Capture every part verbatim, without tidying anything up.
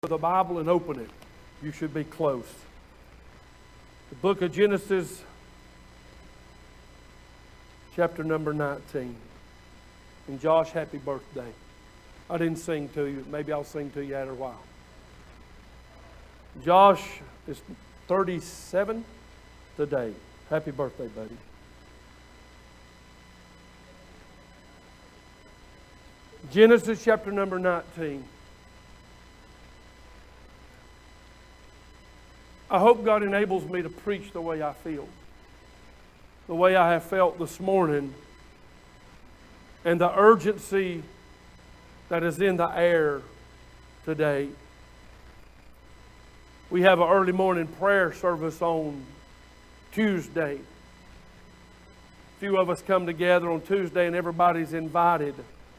the Bible and open it. You should be close. The book of Genesis, chapter number nineteen. And Josh, happy birthday. I didn't sing to you. Maybe I'll sing to you after a while. Josh is thirty-seven today. Happy birthday, buddy. Genesis chapter number nineteen. I hope God enables me to preach the way I feel, the way I have felt this morning, and the urgency that is in the air today. We have an early morning prayer service on Tuesday. A few of us come together on Tuesday and everybody's invited.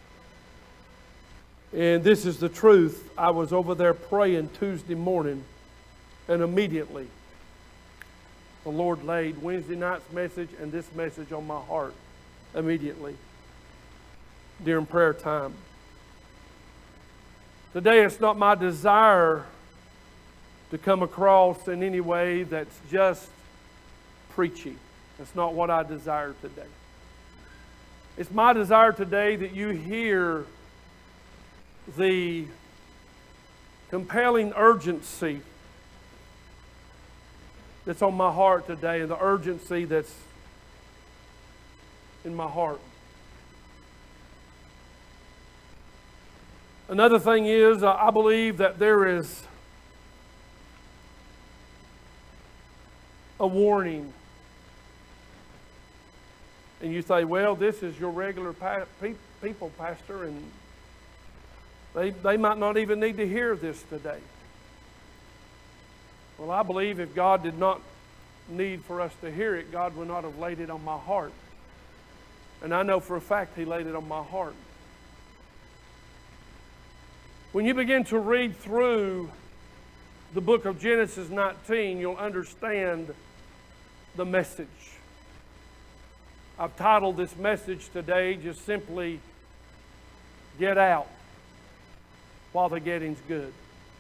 And this is the truth. I was over there praying Tuesday morning, and immediately the Lord laid Wednesday night's message and this message on my heart immediately during prayer time. Today it's not my desire to come across in any way that's just preachy. That's not what I desire today. It's my desire today that you hear the compelling urgency that's on my heart today, and the urgency that's in my heart. Another thing is, uh, I believe that there is a warning. And you say, well, this is your regular pa- pe- people, Pastor, and they, they might not even need to hear this today. Well, I believe if God did not need for us to hear it, God would not have laid it on my heart. And I know for a fact He laid it on my heart. When you begin to read through the book of Genesis nineteen, you'll understand the message. I've titled this message today just simply, Get Out While the Getting's Good.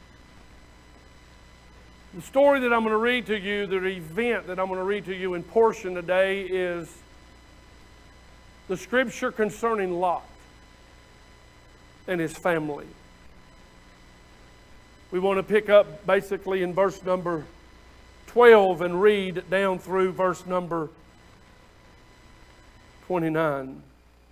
The story that I'm going to read to you, the event that I'm going to read to you in portion today, is the scripture concerning Lot and his family. We want to pick up basically in verse number twelve and read down through verse number twenty-nine.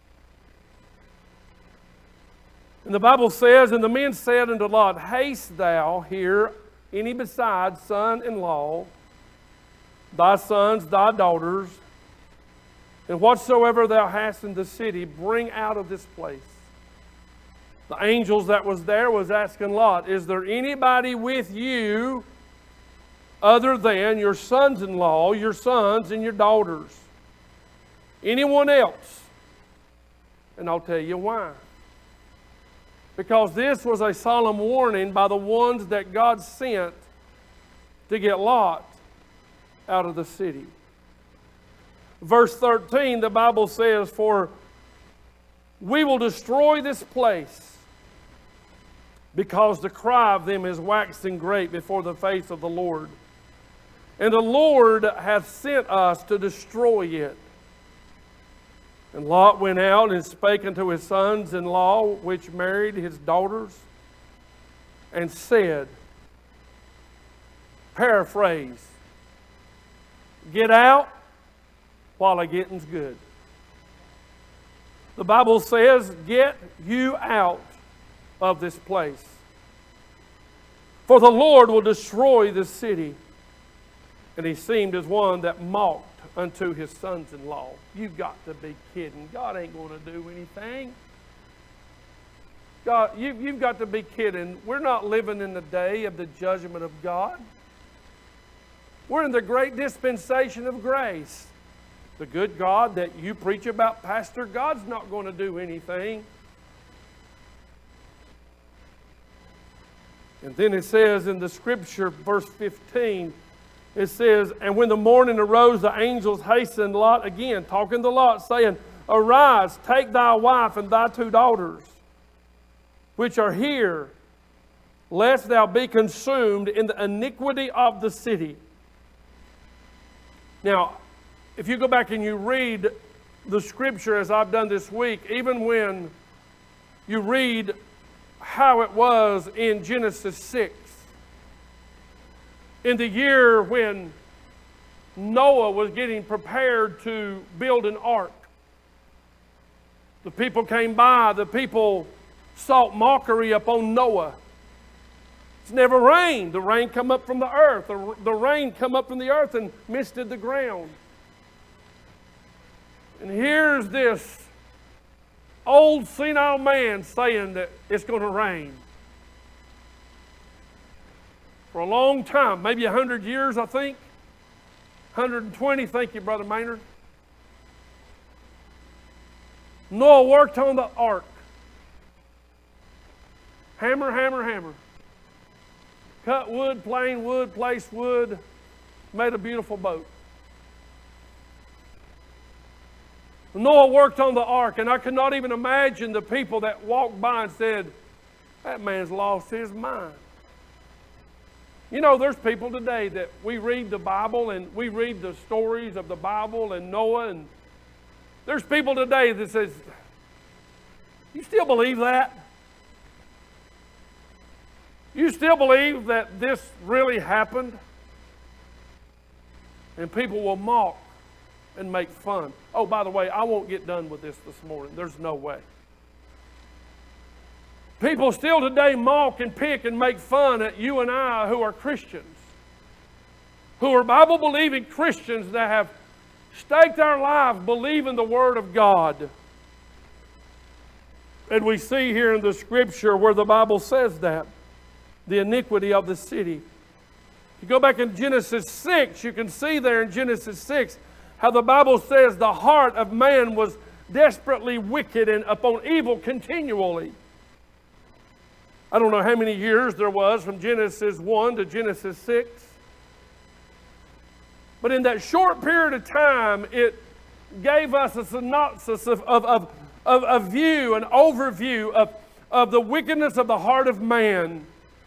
And the Bible says, and the men said unto Lot, Haste thou here any besides son-in-law, thy sons, thy daughters, and whatsoever thou hast in the city, bring out of this place. The angels that was there was asking Lot, is there anybody with you other than your sons-in-law, your sons, and your daughters? Anyone else? And I'll tell you why. Because this was a solemn warning by the ones that God sent to get Lot out of the city. Verse thirteen, the Bible says, For we will destroy this place, because the cry of them is waxing great before the face of the Lord. And the Lord hath sent us to destroy it. And Lot went out and spake unto his sons-in-law, which married his daughters, and said, paraphrase, get out while the getting's good. The Bible says, get you out of this place. For the Lord will destroy this city. And he seemed as one that mocked unto his sons-in-law. You've got to be kidding. God ain't going to do anything. God, you, you've got to be kidding. We're not living in the day of the judgment of God. We're in the great dispensation of grace. The good God that you preach about, Pastor, God's not going to do anything. And then it says in the scripture, verse fifteen, it says, and when the morning arose, the angels hastened Lot again, talking to Lot, saying, arise, take thy wife and thy two daughters, which are here, lest thou be consumed in the iniquity of the city. Now, if you go back and you read the scripture as I've done this week, even when you read how it was in Genesis six, in the year when Noah was getting prepared to build an ark, the people came by, the people sought mockery upon Noah. It's never rained. The rain come up from the earth. The, the rain come up from the earth and misted the ground. And here's this old senile man saying that it's going to rain. For a long time, maybe a hundred years, I think. one hundred twenty, thank you, Brother Maynard. Noah worked on the ark. Hammer, hammer, hammer. Cut wood, plain wood, placed wood, made a beautiful boat. Noah worked on the ark, and I could not even imagine the people that walked by and said, that man's lost his mind. You know, there's people today that we read the Bible and we read the stories of the Bible and Noah, and there's people today that says, you still believe that? You still believe that this really happened? And people will mock and make fun. Oh, by the way, I won't get done with this this morning. There's no way. People still today mock and pick and make fun at you and I who are Christians, who are Bible-believing Christians that have staked our lives believing the Word of God. And we see here in the Scripture where the Bible says that, the iniquity of the city. If you go back in Genesis six, you can see there in Genesis six how the Bible says the heart of man was desperately wicked and upon evil continually. I don't know how many years there was from Genesis one to Genesis six. But in that short period of time, it gave us a synopsis of, of, of, of a view, an overview of, of the wickedness of the heart of man.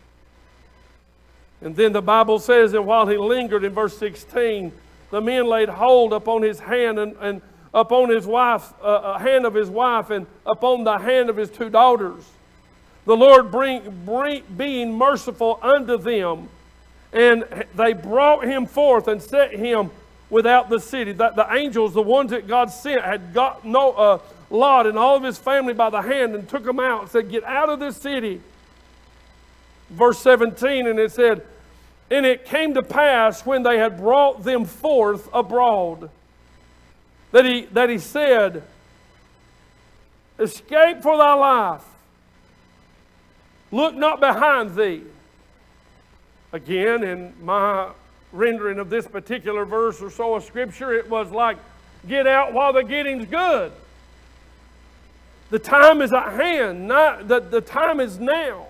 And then the Bible says that while he lingered in verse sixteen, the men laid hold upon his hand and, and upon his wife, uh, hand of his wife, and upon the hand of his two daughters. The Lord bring, bring, being merciful unto them, and they brought him forth and set him without the city. The, the angels, the ones that God sent, had got no, uh, Lot and all of his family by the hand and took them out and said, get out of this city. Verse seventeen, and it said, and it came to pass when they had brought them forth abroad, that he, that he said, escape for thy life. Look not behind thee. Again, in my rendering of this particular verse or so of Scripture, it was like, get out while the getting's good. The time is at hand. Not, the, the time is now.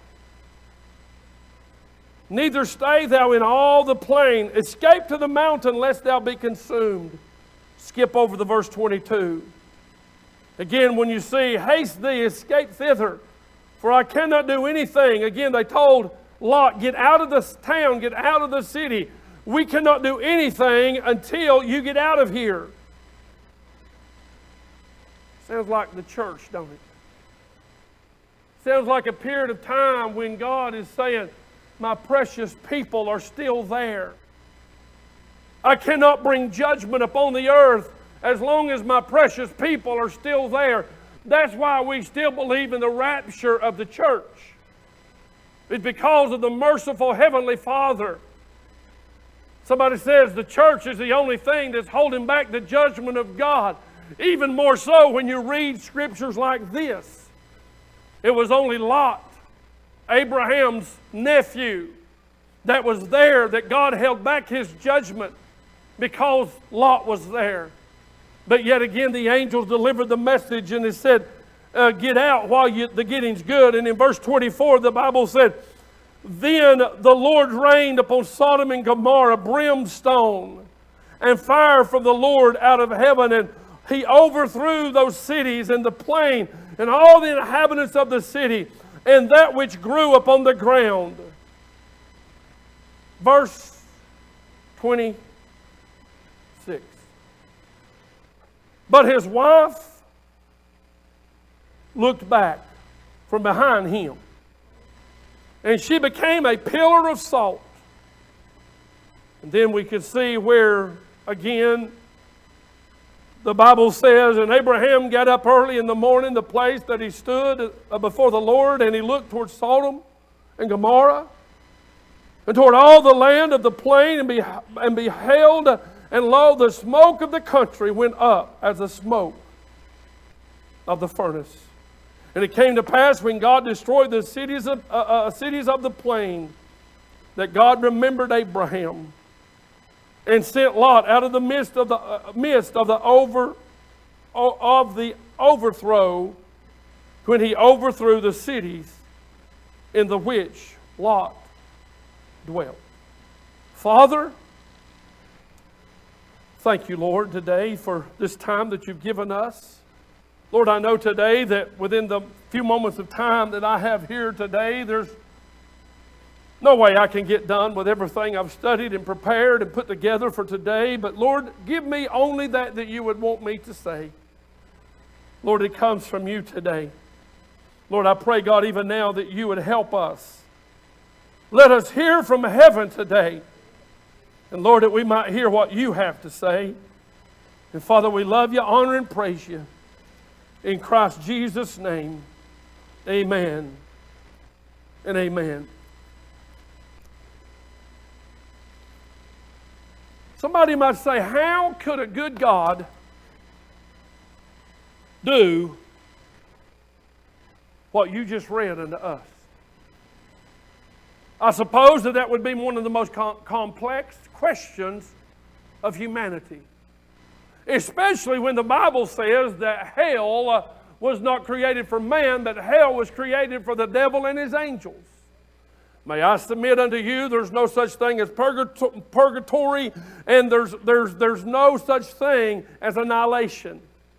Neither stay thou in all the plain. Escape to the mountain, lest thou be consumed. Skip over the verse twenty-two. Again, when you see, haste thee, escape thither, for I cannot do anything. Again, they told Lot, get out of this town, get out of the city. We cannot do anything until you get out of here. Sounds like the church, don't it? Sounds like a period of time when God is saying, my precious people are still there. I cannot bring judgment upon the earth as long as my precious people are still there. That's why we still believe in the rapture of the church. It's because of the merciful Heavenly Father. Somebody says the church is the only thing that's holding back the judgment of God. Even more so when you read scriptures like this. It was only Lot, Abraham's nephew, that was there, that God held back his judgment because Lot was there. But yet again, the angels delivered the message and it said, uh, get out while you, the getting's good. And in verse twenty-four, the Bible said, then the Lord rained upon Sodom and Gomorrah brimstone and fire from the Lord out of heaven, and he overthrew those cities and the plain and all the inhabitants of the city, and that which grew upon the ground. Verse twenty-six. But his wife looked back from behind him, and she became a pillar of salt. And then we could see where, again, the Bible says, and Abraham got up early in the morning, the place that he stood before the Lord, and he looked toward Sodom and Gomorrah, and toward all the land of the plain, and, be, and beheld, and lo, the smoke of the country went up as the smoke of the furnace. And it came to pass, when God destroyed the cities of, uh, uh, cities of the plain, that God remembered Abraham, and sent Lot out of the midst of the uh, midst of the over of the overthrow, when he overthrew the cities in the which Lot dwelt. Father, thank you, Lord, today for this time that you've given us. Lord, I know today that within the few moments of time that I have here today, there's no way I can get done with everything I've studied and prepared and put together for today. But Lord, give me only that that you would want me to say. Lord, it comes from you today. Lord, I pray, God, even now that you would help us. Let us hear from heaven today. And Lord, that we might hear what you have to say. And Father, we love you, honor, and praise you. In Christ Jesus' name, amen and amen. Somebody might say, how could a good God do what you just read unto us? I suppose that that would be one of the most com- complex questions of humanity. Especially when the Bible says that hell uh, was not created for man, but hell was created for the devil and his angels. May I submit unto you, there's no such thing as purgatory, and there's, there's, there's no such thing as annihilation.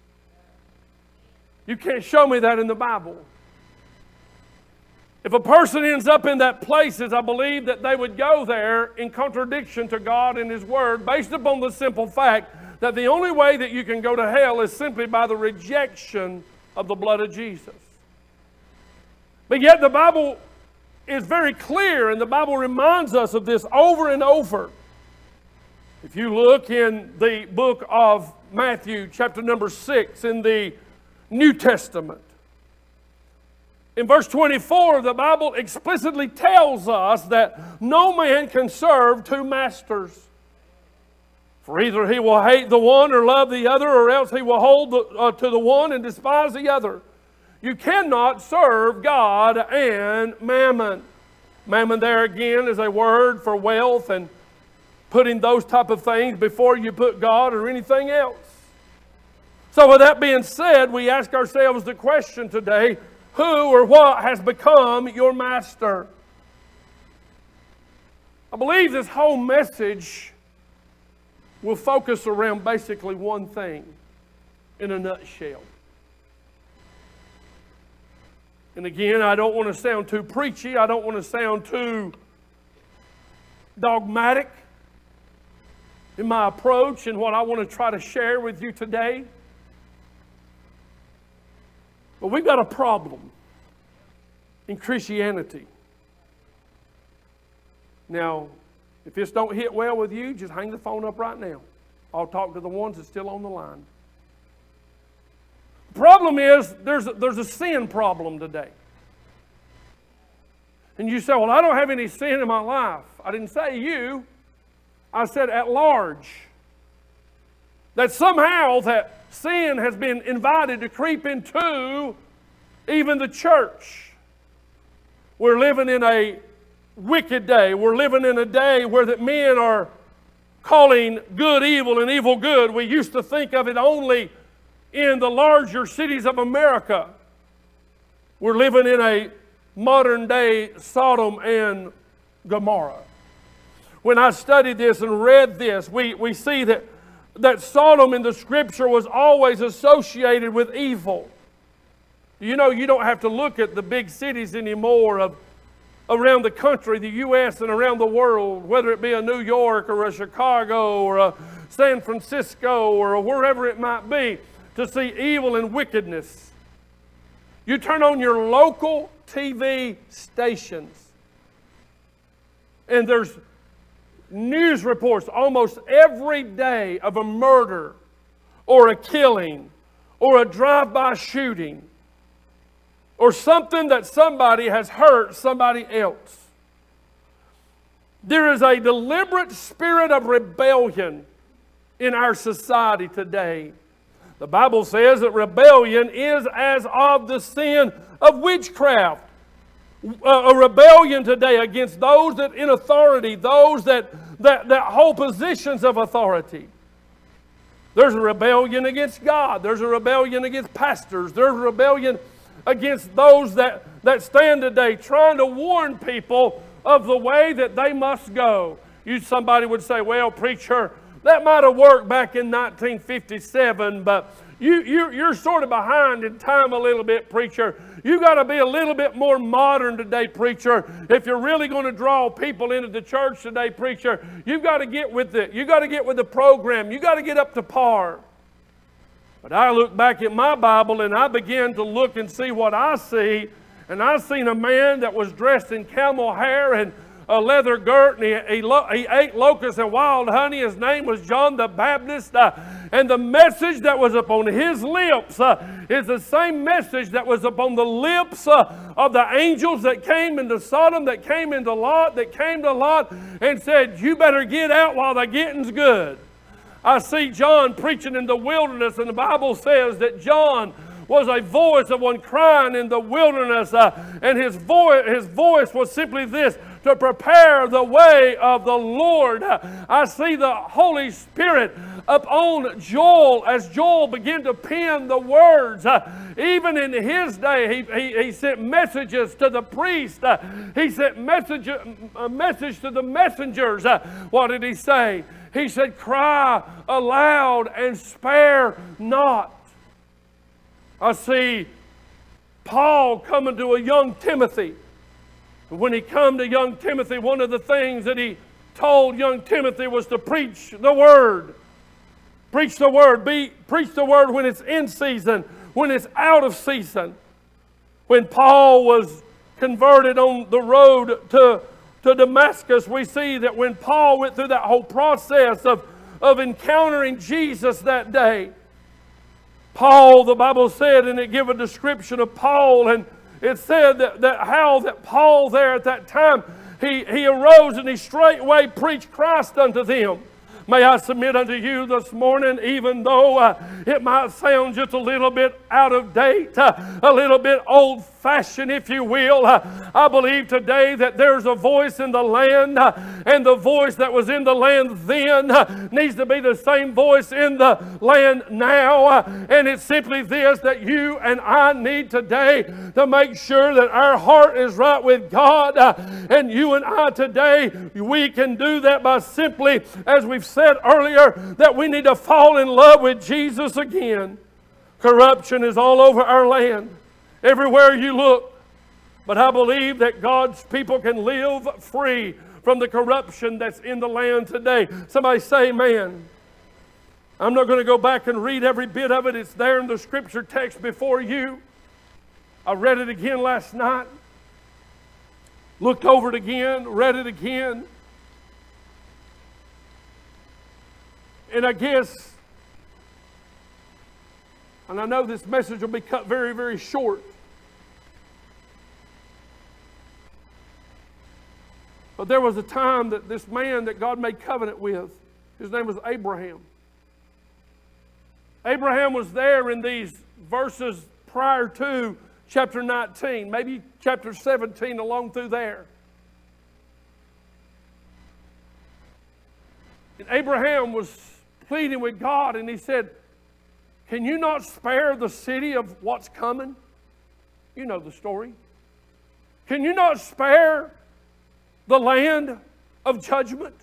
You can't show me that in the Bible. If a person ends up in that places, I believe that they would go there in contradiction to God and His Word, based upon the simple fact that the only way that you can go to hell is simply by the rejection of the blood of Jesus. But yet the Bible is very clear, and the Bible reminds us of this over and over. If you look in the book of Matthew, chapter number six, in the New Testament, in verse twenty-four, the Bible explicitly tells us that no man can serve two masters. For either he will hate the one or love the other, or else he will hold the, uh, to the one and despise the other. You cannot serve God and mammon. Mammon there again is a word for wealth and putting those type of things before you put God or anything else. So with that being said, we ask ourselves the question today, who or what has become your master? I believe this whole message will focus around basically one thing in a nutshell. And again, I don't want to sound too preachy. I don't want to sound too dogmatic in my approach and what I want to try to share with you today. But we've got a problem in Christianity. Now, if this don't hit well with you, just hang the phone up right now. I'll talk to the ones that's still on the line. The problem is there's a, there's a sin problem today. And you say, well, I don't have any sin in my life. I didn't say you. I said at large. That somehow that sin has been invited to creep into even the church. We're living in a wicked day. We're living in a day where that men are calling good evil and evil good. We used to think of it only in the larger cities of America. We're living in a modern day Sodom and Gomorrah. When I studied this and read this, we, we see that, that Sodom in the Scripture was always associated with evil. You know, you don't have to look at the big cities anymore of around the country, the U S and around the world, whether it be a New York or a Chicago or a San Francisco or wherever it might be, to see evil and wickedness. You turn on your local T V stations, and there's news reports almost every day of a murder or a killing or a drive-by shooting or something that somebody has hurt somebody else. There is a deliberate spirit of rebellion in our society today. The Bible says that rebellion is as of the sin of witchcraft. A rebellion today against those that in authority, those that, that, that hold positions of authority. There's a rebellion against God. There's a rebellion against pastors. There's a rebellion against those that, that stand today trying to warn people of the way that they must go. You, somebody would say, well, preacher, that might have worked back in nineteen fifty-seven, but you, you, you're sort of behind in time a little bit, preacher. You got to be a little bit more modern today, preacher. If you're really going to draw people into the church today, preacher, you've got to get with it. You've got to get with the program. You've got to get up to par. But I look back at my Bible and I began to look and see what I see. And I seen a man that was dressed in camel hair and a leather girt, and he, he, lo- he ate locusts and wild honey. His name was John the Baptist. Uh, and the message that was upon his lips uh, is the same message that was upon the lips uh, of the angels that came into Sodom, that came into Lot, that came to Lot and said, you better get out while the getting's good. I see John preaching in the wilderness, and the Bible says that John was a voice of one crying in the wilderness, uh, and his voice, his voice was simply this: to prepare the way of the Lord. I see the Holy Spirit upon Joel as Joel began to pen the words. Uh, even in his day, he, he, he sent messages to the priest. Uh, he sent message, a message to the messengers. Uh, what did he say? He said, cry aloud and spare not. I see Paul coming to a young Timothy. When he come to young Timothy, one of the things that he told young Timothy was to preach the Word. Preach the Word. Be, preach the Word when it's in season, when it's out of season. When Paul was converted on the road to, to Damascus, we see that when Paul went through that whole process of, of encountering Jesus that day, Paul, the Bible said, and it gave a description of Paul, and it said that, that how that Paul there at that time, he, he arose and he straightway preached Christ unto them. May I submit unto you this morning, even though uh, it might sound just a little bit out of date, uh, a little bit old-fashioned, if you will, uh, I believe today that there's a voice in the land, uh, and the voice that was in the land then uh, needs to be the same voice in the land now. Uh, and it's simply this, that you and I need today to make sure that our heart is right with God. Uh, and you and I today, we can do that by simply, as we've said earlier, that we need to fall in love with Jesus again. Corruption is all over our land, everywhere you look. But I believe that God's people can live free from the corruption that's in the land today. Somebody say amen. I'm not going to go back and read every bit of it. It's there in the scripture text before you. I read it again last night. Looked over it again, read it again. And I guess, and I know this message will be cut very, very short. But there was a time that this man that God made covenant with, his name was Abraham. Abraham was there in these verses prior to chapter nineteen, maybe chapter seventeen, along through there. And Abraham was pleading with God, and he said, can you not spare the city of what's coming? You know the story. Can you not spare the land of judgment?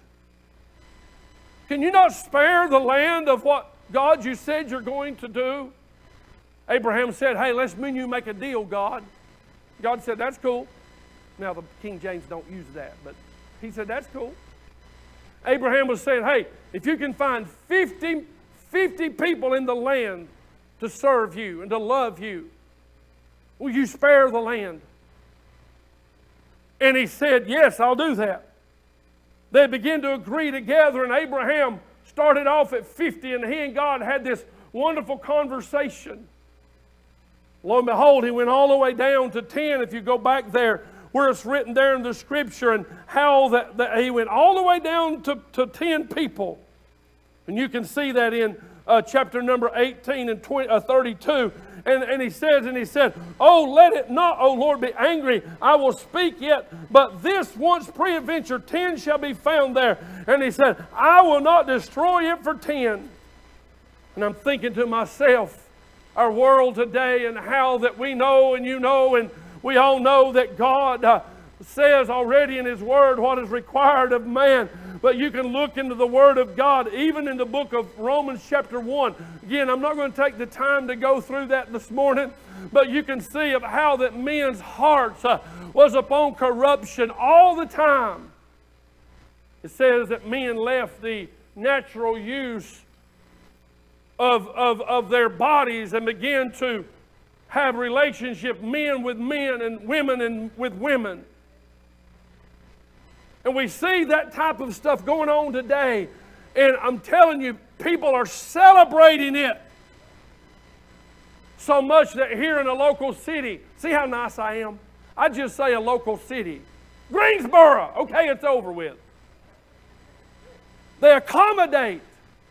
Can you not spare the land of what, God, you said you're going to do? Abraham said, hey, let's me and you make a deal, God. God said, that's cool. Now, the King James don't use that, but he said, that's cool. Abraham was saying, hey, if you can find fifty, fifty people in the land to serve you and to love you, will you spare the land? And he said, yes, I'll do that. They began to agree together, and Abraham started off at fifty, and he and God had this wonderful conversation. Lo and behold, he went all the way down to ten. If you go back there, where it's written there in the Scripture, and how that, that he went all the way down to, to ten people. And you can see that in uh, chapter number eighteen and twenty, uh, thirty-two. And, and he says, and he said, oh, let it not, O Lord, be angry. I will speak yet, but this once peradventure ten shall be found there. And he said, I will not destroy it for ten. And I'm thinking to myself, our world today, and how that we know and you know and we all know that God uh, says already in His Word what is required of man. But you can look into the Word of God, even in the book of Romans chapter one. Again, I'm not going to take the time to go through that this morning, but you can see of how that men's hearts uh, was upon corruption all the time. It says that men left the natural use of, of, of their bodies and began to have relationship, men with men and women and with women. And we see that type of stuff going on today. And I'm telling you, people are celebrating it so much that here in a local city, see how nice I am? I just say a local city. Greensboro, okay, it's over with. They accommodate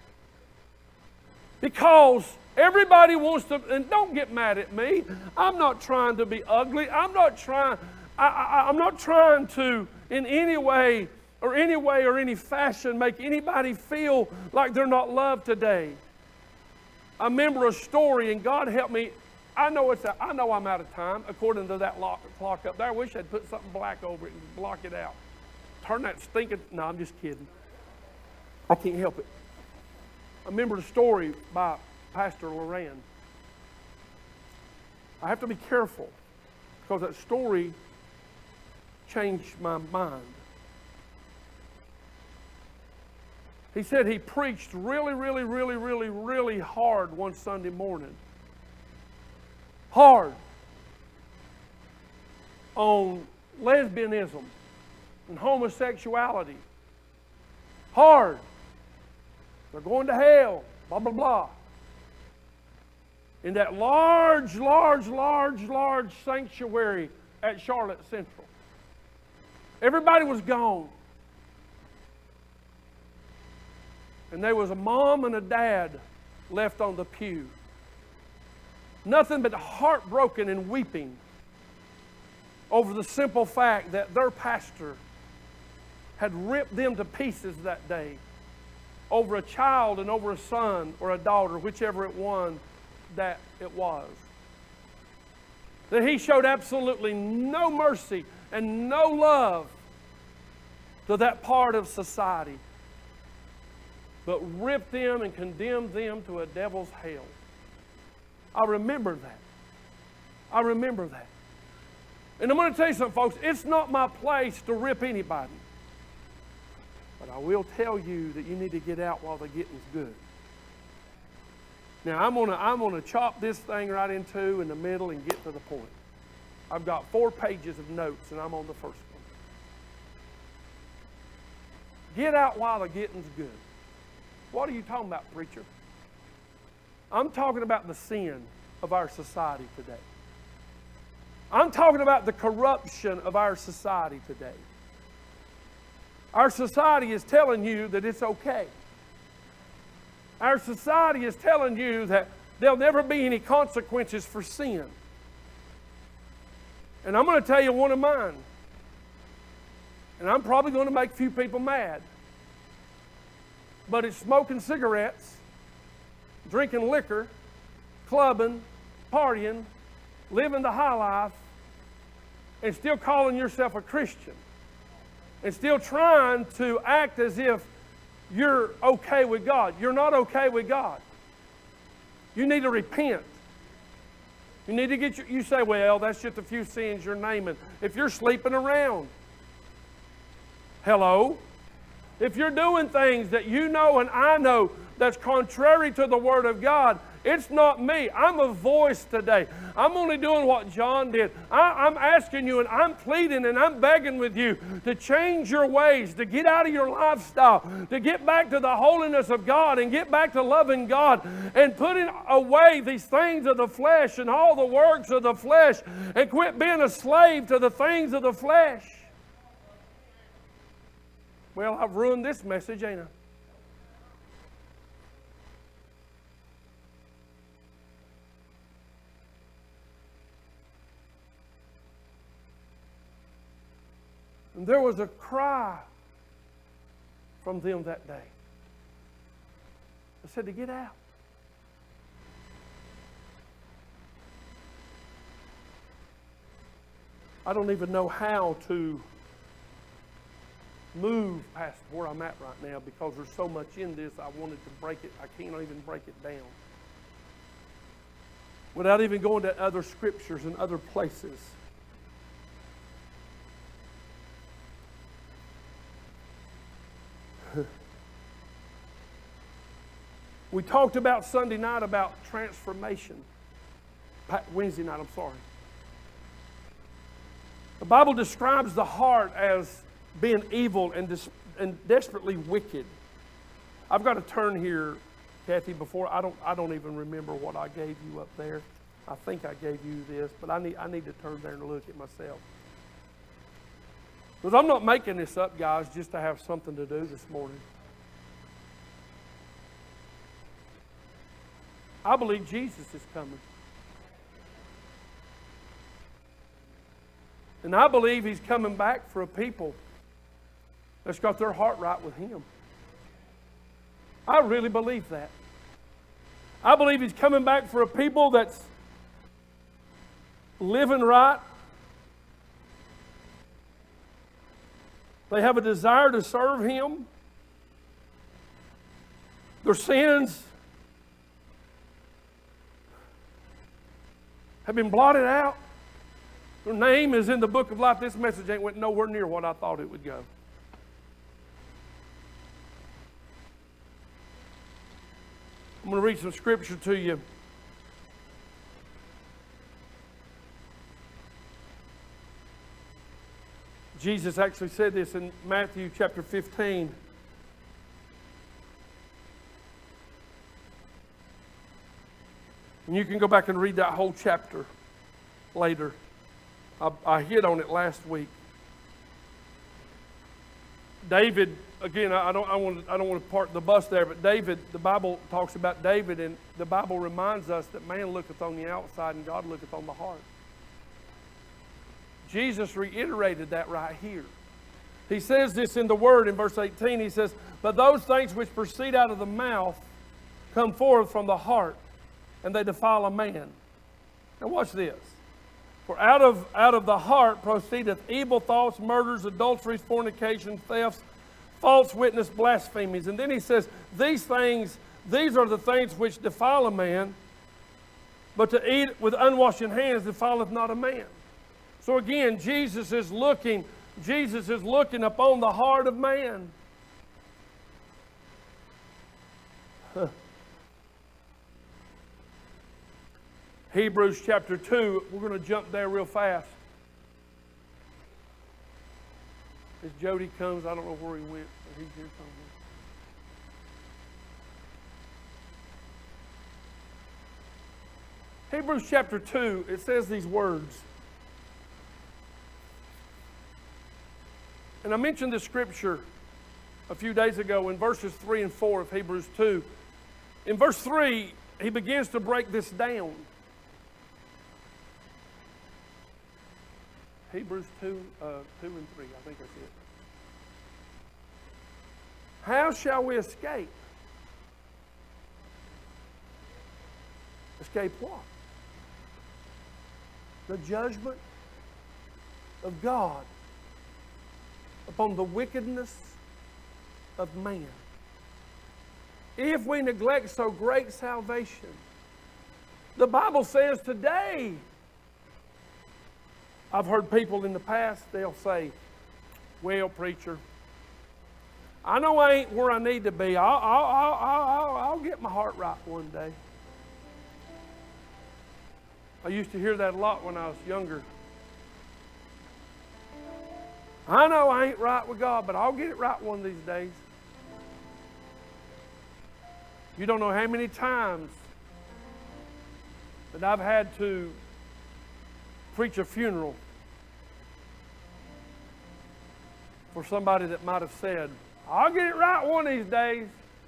because everybody wants to, and don't get mad at me. I'm not trying to be ugly. I'm not trying, I, I, I'm not trying to in any way or any way or any fashion make anybody feel like they're not loved today. I remember a story, and God help me. I know it's. A, I know I'm out of time according to that lock, clock up there. I wish I'd put something black over it and block it out. Turn that stinking. No, I'm just kidding. I can't help it. I remember the story by Pastor Loran. I have to be careful because that story changed my mind. He said he preached really, really, really, really, really hard one Sunday morning. Hard. On lesbianism and homosexuality. Hard. They're going to hell. Blah, blah, blah. In that large, large, large, large sanctuary at Charlotte Central. Everybody was gone. And there was a mom and a dad left on the pew. Nothing but heartbroken and weeping over the simple fact that their pastor had ripped them to pieces that day over a child and over a son or a daughter, whichever it one that it was. That he showed absolutely no mercy and no love to that part of society, but ripped them and condemned them to a devil's hell. I remember that. I remember that. And I'm going to tell you something, folks. It's not my place to rip anybody. But I will tell you that you need to get out while the getting's good. Now, I'm going to I'm going to chop this thing right in two in the middle and get to the point. I've got four pages of notes, and I'm on the first one. Get out while the getting's good. What are you talking about, preacher? I'm talking about the sin of our society today. I'm talking about the corruption of our society today. Our society is telling you that it's okay. Our society is telling you that there'll never be any consequences for sin. And I'm going to tell you one of mine. And I'm probably going to make a few people mad. But it's smoking cigarettes, drinking liquor, clubbing, partying, living the high life, and still calling yourself a Christian. And still trying to act as if you're okay with God. You're not okay with God. You need to repent. You need to get your, you say, well, that's just a few sins you're naming. If you're sleeping around, hello? If you're doing things that you know and I know that's contrary to the Word of God, it's not me. I'm a voice today. I'm only doing what John did. I, I'm asking you and I'm pleading and I'm begging with you to change your ways, to get out of your lifestyle, to get back to the holiness of God and get back to loving God and putting away these things of the flesh and all the works of the flesh and quit being a slave to the things of the flesh. Well, I've ruined this message, ain't I? And there was a cry from them that day. I said to get out. I don't even know how to move past where I'm at right now because there's so much in this. I wanted to break it. I can't even break it down. Without even going to other scriptures and other places. We talked about Sunday night about transformation. Wednesday night, I'm sorry. The Bible describes the heart as being evil and, des- and desperately wicked. I've got to turn here, Kathy, before I don't I don't even remember what I gave you up there. I think I gave you this, but I need I need to turn there and look at myself. Because I'm not making this up, guys, just to have something to do this morning. I believe Jesus is coming. And I believe He's coming back for a people that's got their heart right with Him. I really believe that. I believe He's coming back for a people that's living right. They have a desire to serve Him. Their sins have been blotted out. Their name is in the book of life. This message ain't went nowhere near what I thought it would go. I'm going to read some scripture to you. Jesus actually said this in Matthew chapter fifteen. And you can go back and read that whole chapter later. I, I hit on it last week. David, again, I don't, I, want to, I don't want to park the bus there, but David, the Bible talks about David, and the Bible reminds us that man looketh on the outside and God looketh on the heart. Jesus reiterated that right here. He says this in the Word in verse eighteen. He says, but those things which proceed out of the mouth come forth from the heart, and they defile a man. Now watch this. For out of, out of the heart proceedeth evil thoughts, murders, adulteries, fornications, thefts, false witness, blasphemies. And then he says, these things, these are the things which defile a man, but to eat with unwashed hands defileth not a man. So again, Jesus is looking, Jesus is looking upon the heart of man. Huh. Hebrews chapter two, we're going to jump there real fast. As Jody comes, I don't know where he went, but he's here somewhere. Hebrews chapter two, it says these words. And I mentioned this scripture a few days ago in verses three and four of Hebrews two. In verse three, he begins to break this down. Hebrews two, uh, two and three, I think that's it. How shall we escape? Escape what? The judgment of God upon the wickedness of man. If we neglect so great salvation, The Bible says today, I've heard people in the past, they'll say, well, preacher, I know I ain't where I need to be. I'll, I'll, I'll, I'll, I'll get my heart right one day. I used to hear that a lot when I was younger. I know I ain't right with God, but I'll get it right one of these days. You don't know how many times that I've had to preach a funeral for somebody that might have said, I'll get it right one of these days.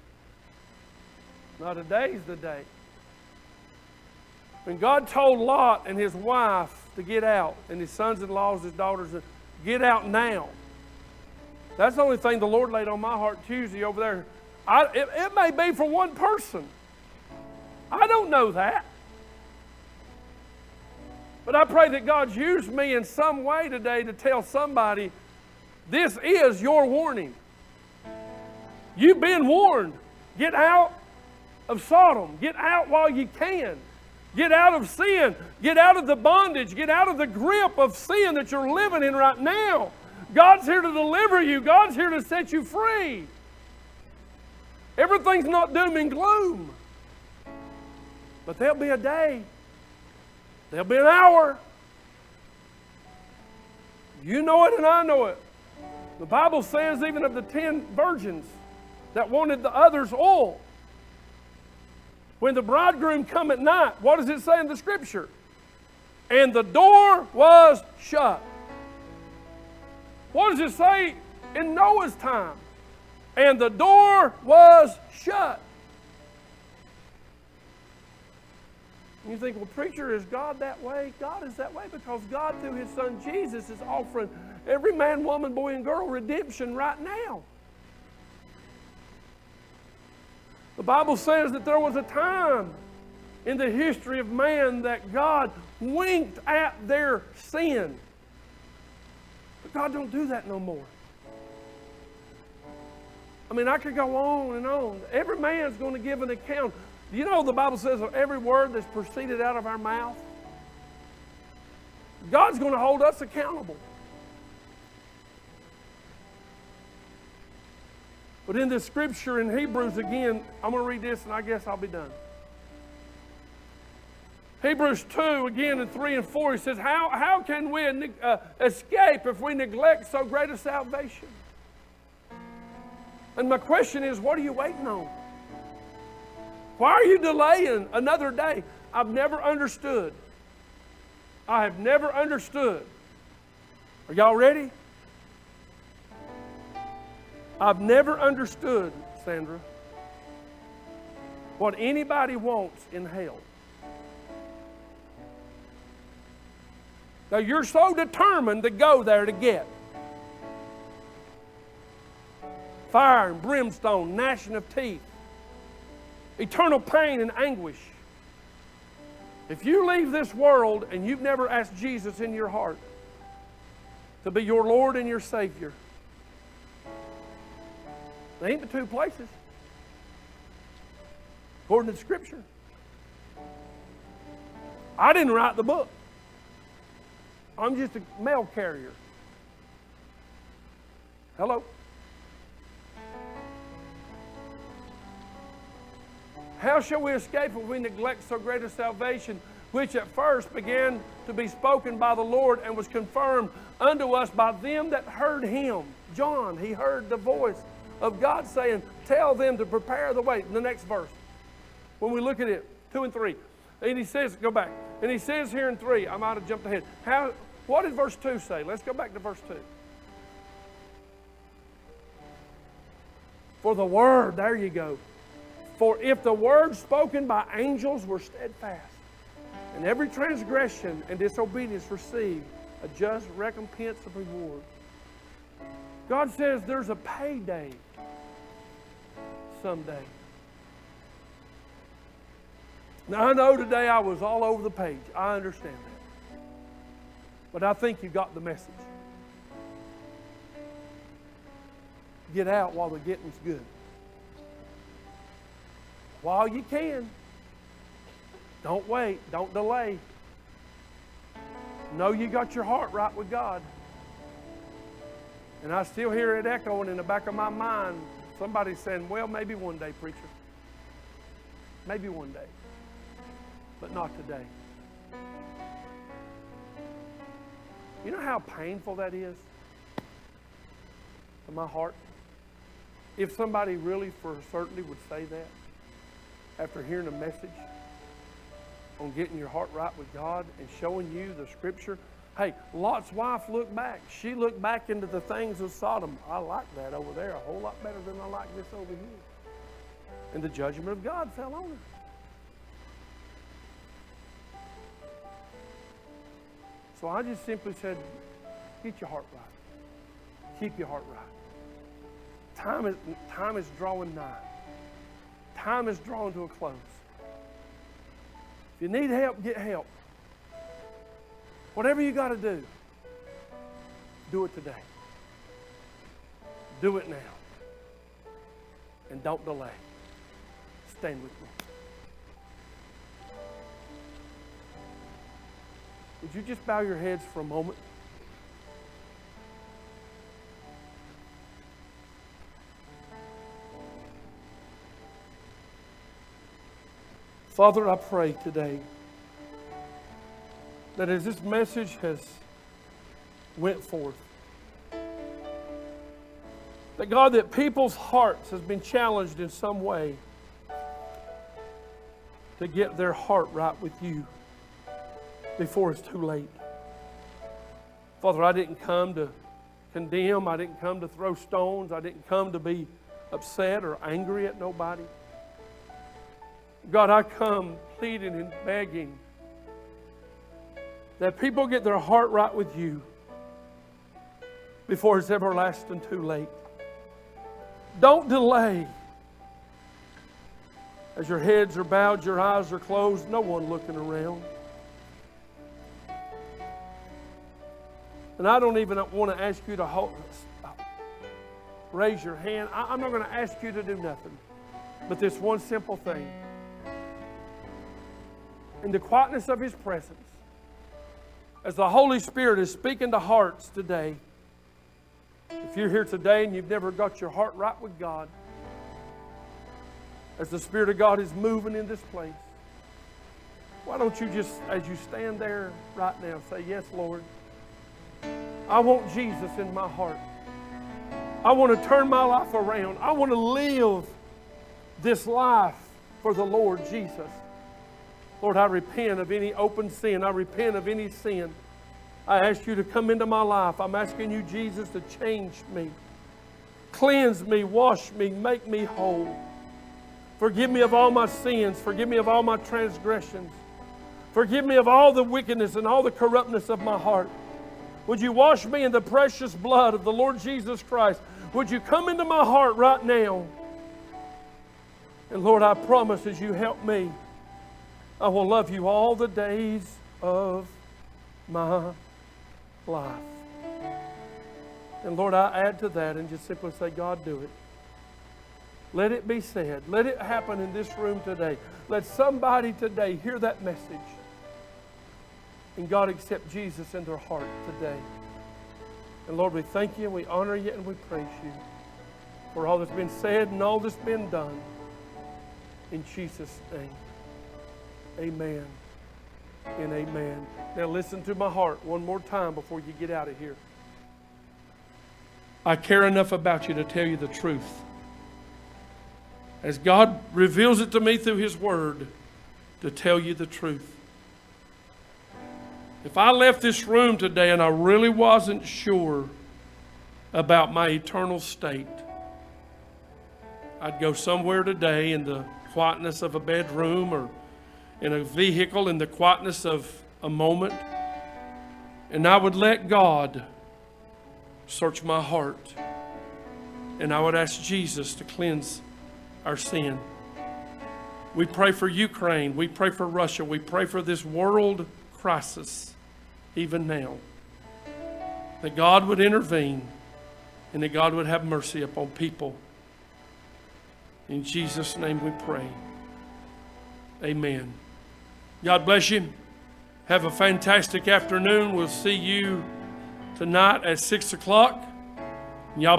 Now today's the day. When God told Lot and his wife to get out, and his sons-in-laws, his daughters, to get out now. That's the only thing the Lord laid on my heart Tuesday over there. I, it, it may be for one person. I don't know that. But I pray that God's used me in some way today to tell somebody, this is your warning. You've been warned. Get out of Sodom. Get out while you can. Get out of sin. Get out of the bondage. Get out of the grip of sin that you're living in right now. God's here to deliver you. God's here to set you free. Everything's not doom and gloom. But there'll be a day. There'll be an hour. You know it and I know it. The Bible says even of the ten virgins that wanted the others oil. When the bridegroom come at night, what does it say in the Scripture? And the door was shut. What does it say in Noah's time? And the door was shut. And you think, well, preacher, is God that way? God is that way because God, through His Son Jesus, is offering every man, woman, boy, and girl redemption right now. The Bible says that there was a time in the history of man that God winked at their sin. But God don't do that no more. I mean, I could go on and on. Every man's going to give an account. You know the Bible says of every word that's proceeded out of our mouth, God's going to hold us accountable. But in this scripture in Hebrews again, I'm going to read this and I guess I'll be done. Hebrews two, again in three and four, he says, How, how can we uh, escape if we neglect so great a salvation? And my question is, what are you waiting on? Why are you delaying another day? I've never understood. I have never understood. Are y'all ready? I've never understood, Sandra, what anybody wants in hell. Now you're so determined to go there to get fire and brimstone, gnashing of teeth, eternal pain and anguish. If you leave this world and you've never asked Jesus in your heart to be your Lord and your Savior, they ain't the two places, according to Scripture. I didn't write the book. I'm just a mail carrier. Hello? How shall we escape if we neglect so great a salvation, which at first began to be spoken by the Lord and was confirmed unto us by them that heard Him? John, he heard the voice of God saying, tell them to prepare the way. The next verse, when we look at it, two and three. And he says, go back. And he says here in three, I might have jumped ahead. How, what did verse two say? Let's go back to verse two. For the word, there you go. For if the word spoken by angels were steadfast, and every transgression and disobedience received a just recompense of reward. God says there's a payday someday. Now I know today I was all over the page. I understand that. But I think you got the message. Get out while the getting's good. While you can. Don't wait. Don't delay. Know you got your heart right with God. And I still hear it echoing in the back of my mind. Somebody saying, well, maybe one day, preacher. Maybe one day. But not today. You know how painful that is to my heart? If somebody really for certainty would say that after hearing a message on getting your heart right with God and showing you the Scripture. Hey, Lot's wife looked back. She looked back into the things of Sodom. I like that over there a whole lot better than I like this over here. And the judgment of God fell on her. So I just simply said, get your heart right. Keep your heart right. Time is, time is drawing nigh. Time is drawing to a close. If you need help, get help. Whatever you got to do, do it today. Do it now. And don't delay. Stand with me. Would you just bow your heads for a moment? Father, I pray today that as this message has went forth, that God, that people's hearts has been challenged in some way to get their heart right with you before it's too late. Father, I didn't come to condemn. I didn't come to throw stones. I didn't come to be upset or angry at nobody. God, I come pleading and begging that people get their heart right with you before it's everlasting too late. Don't delay. As your heads are bowed, your eyes are closed, no one looking around. And I don't even want to ask you to hold, raise your hand. I'm not going to ask you to do nothing but this one simple thing. In the quietness of His presence, as the Holy Spirit is speaking to hearts today, if you're here today and you've never got your heart right with God, as the Spirit of God is moving in this place, why don't you just, as you stand there right now, say, yes, Lord, I want Jesus in my heart. I want to turn my life around. I want to live this life for the Lord Jesus. Lord, I repent of any open sin. I repent of any sin. I ask you to come into my life. I'm asking you, Jesus, to change me. Cleanse me, wash me, make me whole. Forgive me of all my sins. Forgive me of all my transgressions. Forgive me of all the wickedness and all the corruptness of my heart. Would you wash me in the precious blood of the Lord Jesus Christ? Would you come into my heart right now? And Lord, I promise as you help me, I will love you all the days of my life. And Lord, I add to that and just simply say, God, do it. Let it be said. Let it happen in this room today. Let somebody today hear that message. And God, accept Jesus in their heart today. And Lord, we thank you and we honor you and we praise you for all that's been said and all that's been done. In Jesus' name. Amen and amen. Now listen to my heart one more time before you get out of here. I care enough about you to tell you the truth. As God reveals it to me through His Word, to tell you the truth. If I left this room today and I really wasn't sure about my eternal state, I'd go somewhere today in the quietness of a bedroom or in a vehicle, in the quietness of a moment, and I would let God search my heart, and I would ask Jesus to cleanse our sin. We pray for Ukraine. We pray for Russia. We pray for this world crisis even now. That God would intervene and that God would have mercy upon people. In Jesus' name we pray. Amen God bless you. Have a fantastic afternoon. We'll see you tonight at six o'clock.